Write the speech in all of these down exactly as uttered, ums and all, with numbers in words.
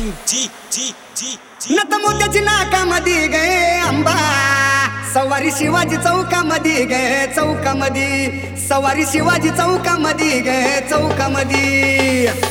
N G जी जी जी नतमोत्याची नाकामध्ये गे आंबा सवारी शिवाजी चौकामध्ये गे चौकामध्ये सवारी शिवाजी चौकामध्ये गे चौकामध्ये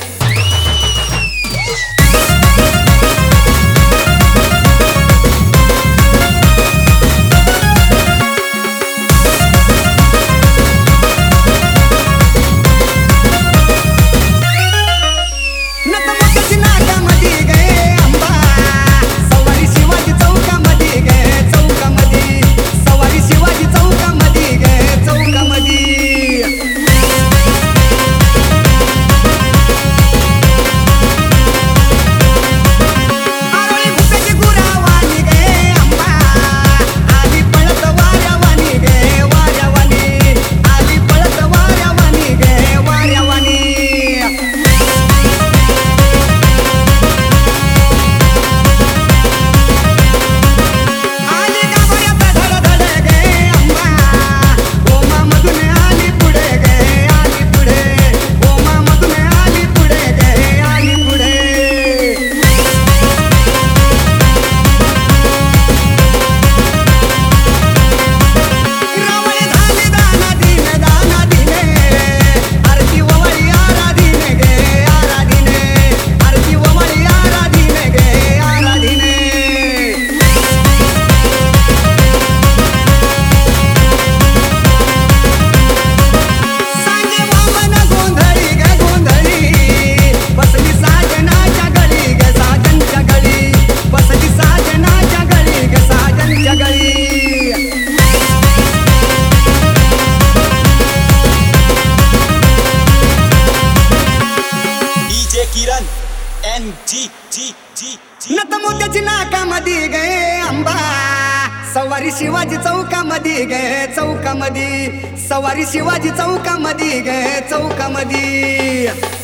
किरण एन जी जी जी जी नतमोत्याची नाकामध्ये गे आंबा सवारी शिवाजी चौकामध्ये गे चौकामध्ये सवारी शिवाजी चौकामध्ये गे चौकामध्ये